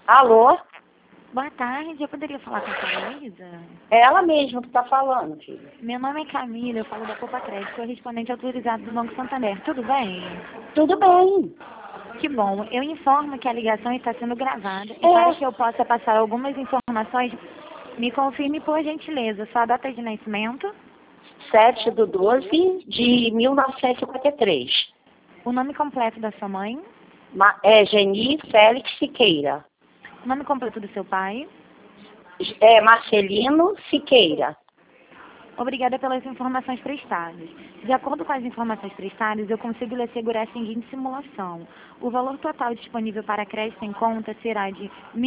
Alô? Boa tarde, eu poderia falar com a senhora Luísa? É ela mesma que está falando, filha. Meu nome é Camila, eu falo da Poupa Crédito, correspondente autorizado do Banco Santander. Tudo bem? Tudo bem. Que bom. Eu informo que a ligação está sendo gravada e para que eu possa passar algumas informações, me confirme por gentileza sua data de nascimento, 7/12 de 1953. o nome completo da sua mãe, É Geni Félix Siqueira. o nome completo do seu pai. É Marcelino Siqueira. Obrigada pelas informações prestadas. De acordo com as informações prestadas, eu consigo lhe assegurar a seguinte simulação. O valor total disponível para crédito em conta será de R$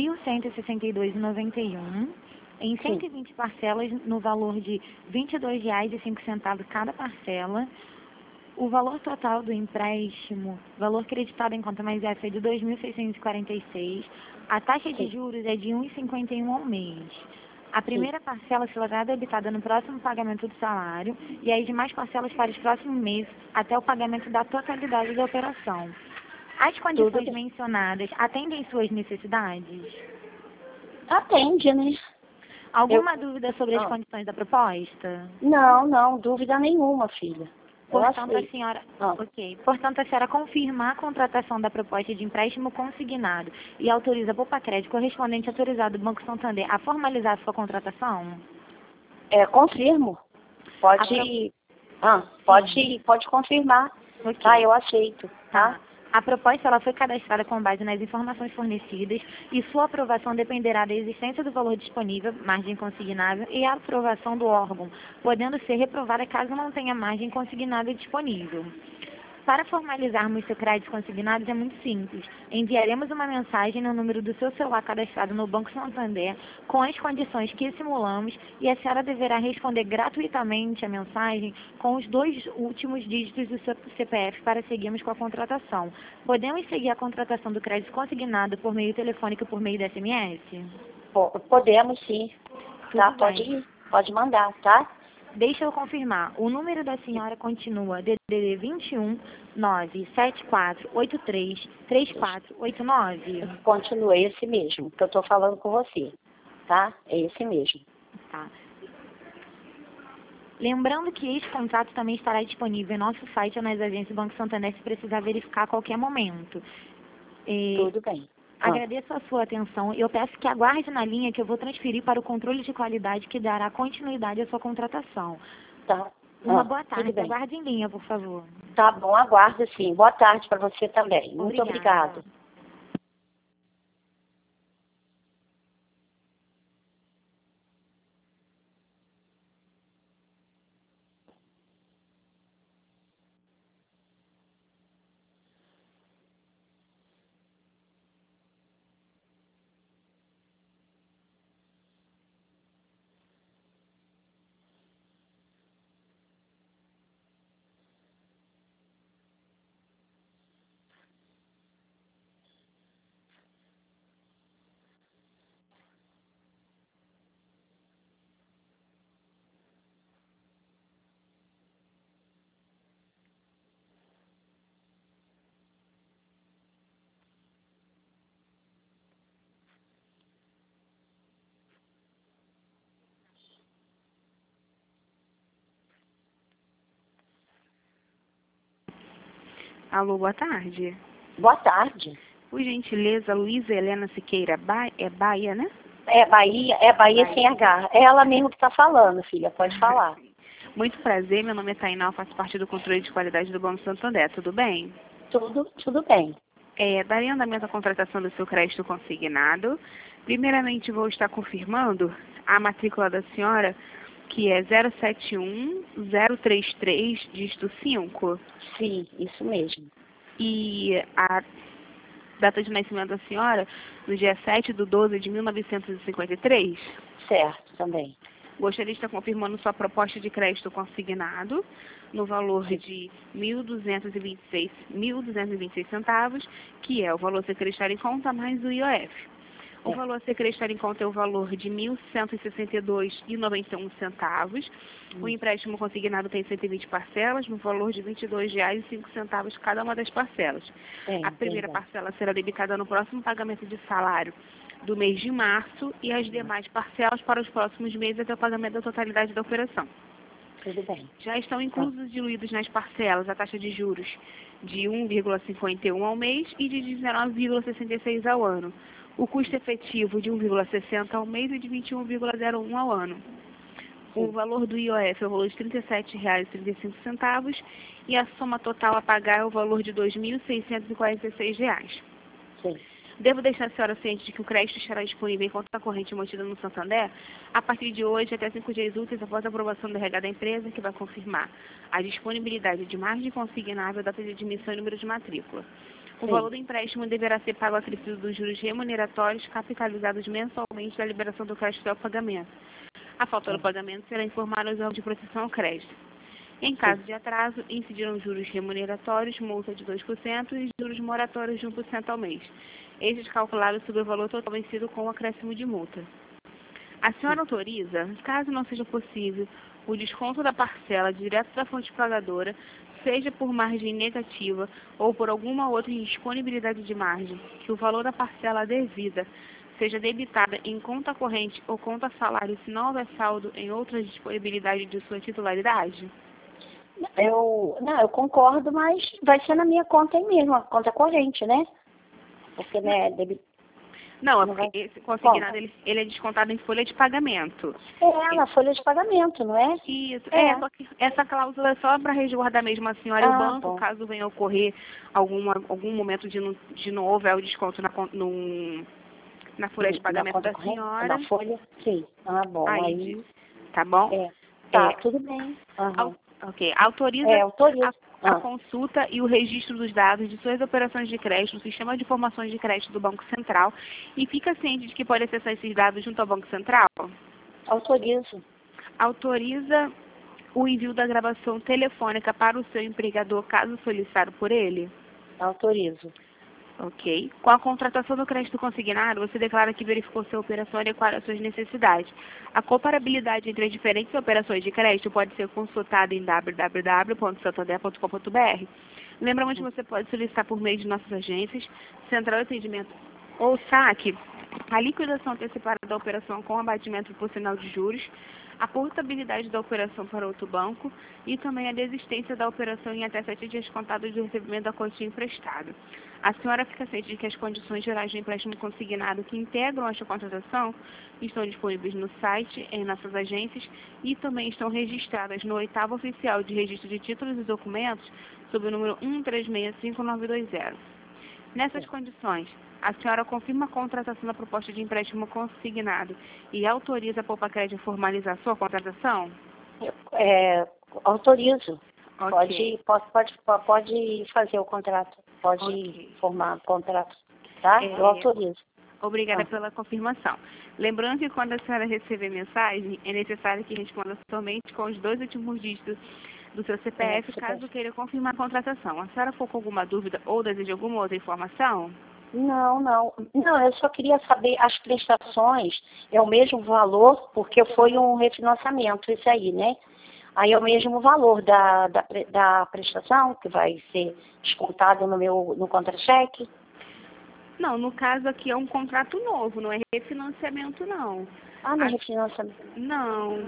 1.162,91, em 120 parcelas no valor de R$ 22,05 cada parcela. O valor total do empréstimo, valor creditado em conta mais F é de R$ 2.646. A taxa de juros é de 1,51 ao mês. A primeira parcela será debitada no próximo pagamento do salário e as demais parcelas para os próximos meses até o pagamento da totalidade da operação. As condições mencionadas atendem suas necessidades? Atende, né? Alguma dúvida sobre as condições da proposta? Não, dúvida nenhuma, filha. Portanto, a senhora, Portanto, a senhora confirma a contratação da proposta de empréstimo consignado e autoriza a Poupa Crédito, correspondente autorizado do Banco Santander, a formalizar sua contratação? Confirmo. Pode confirmar. Tá, eu aceito, tá? A proposta ela foi cadastrada com base nas informações fornecidas e sua aprovação dependerá da existência do valor disponível, margem consignável, e a aprovação do órgão, podendo ser reprovada caso não tenha margem consignada disponível. Para formalizarmos seu crédito consignado é muito simples. Enviaremos uma mensagem no número do seu celular cadastrado no Banco Santander com as condições que simulamos e a senhora deverá responder gratuitamente a mensagem com os 2 últimos dígitos do seu CPF para seguirmos com a contratação. Podemos seguir a contratação do crédito consignado por meio telefônico e por meio da SMS? Podemos sim. Tá, Bem. pode mandar, tá? Deixa eu confirmar. O número da senhora continua DDD 21 97483 3489. Continua esse mesmo, que eu estou falando com você, tá? É esse mesmo. Tá. Lembrando que este contrato também estará disponível em nosso site ou nas agências do Banco Santander se precisar verificar a qualquer momento. Tudo bem. Agradeço a sua atenção e eu peço que aguarde na linha que eu vou transferir para o controle de qualidade que dará continuidade à sua contratação. Tá. Uma boa tarde. Aguarde em linha, por favor. Tá bom, aguardo sim. Boa tarde para você também. Muito Obrigada. obrigada. Alô, boa tarde. Boa tarde. Por gentileza, Luísa Helena Siqueira, Bahia, né? É Bahia sem H. É ela mesmo que está falando, filha. Pode falar. Muito prazer, meu nome é Tainá, eu faço parte do controle de qualidade do Banco Santander, tudo bem? Tudo bem. Darei andamento à contratação do seu crédito consignado. Primeiramente, vou estar confirmando a matrícula da senhora, que é 071033, dígito 5. Sim, isso mesmo. E a data de nascimento da senhora, no dia 7/12 de 1953? Certo, também. Gostaria de estar confirmando sua proposta de crédito consignado no valor de R$ 1.226 centavos, que é o valor a ser creditado em conta mais o IOF. O valor a ser creditado em conta é o valor de R$ 1.162,91. O empréstimo consignado tem 120 parcelas, no valor de R$ 22,05 cada uma das parcelas. A primeira parcela será debitada no próximo pagamento de salário do mês de março e as demais parcelas para os próximos meses até o pagamento da totalidade da operação. Tudo bem. Já estão inclusos diluídos nas parcelas a taxa de juros de 1,51 ao mês e de 19,66 ao ano. O custo efetivo de 1,60 ao mês e de 21,01 ao ano. O valor do IOF é o valor de R$ 37,35 e a soma total a pagar é o valor de R$ 2.646. Sim. Devo deixar a senhora ciente de que o crédito estará disponível em conta corrente mantida no Santander a partir de hoje até 5 dias úteis após a aprovação do RH da empresa, que vai confirmar a disponibilidade de margem consignável, data de admissão e número de matrícula. O valor do empréstimo deverá ser pago acrescido dos juros remuneratórios capitalizados mensalmente da liberação do crédito ao pagamento. A falta do pagamento será informada aos órgãos de proteção ao crédito. Em caso de atraso, incidirão juros remuneratórios, multa de 2% e juros moratórios de 1% ao mês. Estes calculados sobre o valor total vencido com o acréscimo de multa. A senhora autoriza, caso não seja possível, o desconto da parcela direto da fonte pagadora, seja por margem negativa ou por alguma outra indisponibilidade de margem, que o valor da parcela devida seja debitada em conta corrente ou conta salário se não houver saldo em outra disponibilidade de sua titularidade? Eu concordo, mas vai ser na minha conta aí mesmo, a conta corrente, né? Porque, né, Não, é porque esse consignado, ele é descontado em folha de pagamento. na folha de pagamento, não é? Isso, só que essa cláusula é só para resguardar mesmo a senhora e o banco, caso venha ocorrer algum momento de não houver o desconto na folha de pagamento da senhora. Na folha, sim. Ah, bom, aí... Tá bom? Tudo bem. Ok, autoriza a consulta e o registro dos dados de suas operações de crédito no Sistema de Informações de Crédito do Banco Central e fica ciente de que pode acessar esses dados junto ao Banco Central? Autorizo. Autoriza o envio da gravação telefônica para o seu empregador, caso solicitado por ele? Autorizo. Ok. Com a contratação do crédito consignado, você declara que verificou sua operação adequada às suas necessidades. A comparabilidade entre as diferentes operações de crédito pode ser consultada em www.santander.com.br. Lembramos que você pode solicitar por meio de nossas agências, Central de Atendimento ou SAC, a liquidação antecipada da operação com abatimento por sinal de juros, a portabilidade da operação para outro banco e também a desistência da operação em até 7 dias contados do recebimento da quantia emprestada. A senhora fica ciente de que as condições gerais de empréstimo consignado que integram esta contratação estão disponíveis no site, em nossas agências e também estão registradas no 8º Oficial de Registro de Títulos e Documentos, sob o número 1365-920. Nessas condições, a senhora confirma a contratação da proposta de empréstimo consignado e autoriza a Poupa-Crédito a formalizar sua contratação? Autorizo. Okay. Pode fazer o contrato. Pode formar o contrato. Tá? Eu autorizo. Obrigada pela confirmação. Lembrando que quando a senhora receber mensagem, é necessário que responda somente com os 2 últimos dígitos do seu CPF, caso queira confirmar a contratação. A senhora ficou com alguma dúvida ou deseja alguma outra informação? Não, eu só queria saber, as prestações é o mesmo valor, porque foi um refinanciamento, isso aí, né? Aí é o mesmo valor da prestação, que vai ser descontado no contra-cheque? Não, no caso aqui é um contrato novo, não é refinanciamento, não. Não é refinanciamento? Não.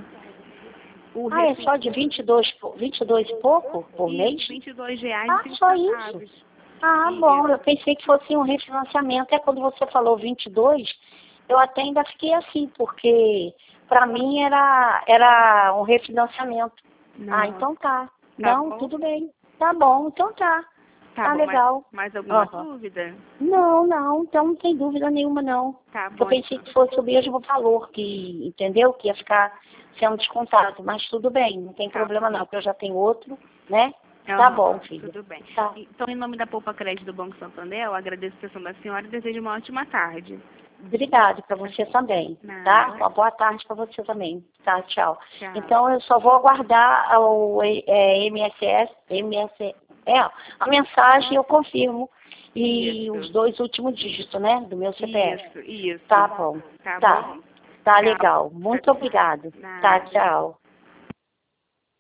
É só de 22 e pouco por mês? R$22,05. Só isso? Bom, eu pensei que fosse um refinanciamento. Quando você falou 22, eu até ainda fiquei assim, porque para mim era um refinanciamento. Não. Então tá. Não, tudo bem. Tá bom, então tá. Tá bom, legal. Mais alguma dúvida? Não, então não tem dúvida nenhuma, não. Tá bom. Eu pensei que fosse o mesmo valor, entendeu? Que ia ficar sendo descontado, mas tudo bem, não tem problema não, porque eu já tenho outro, né? Tá bom, filho. Tudo bem. Tá. Então, em nome da Poupa-Crédito do Banco Santander, eu agradeço a atenção da senhora e desejo uma ótima tarde. Obrigada para você também, tá? Uma boa tarde para você também, tá? Tchau. Então, eu só vou aguardar a mensagem, eu confirmo e os 2 últimos dígitos, né, do meu CPF. Isso. Tá bom. Tá Tá. bom? Tá Tchau. legal. Muito Tchau. obrigada. Nada. Tá, tchau.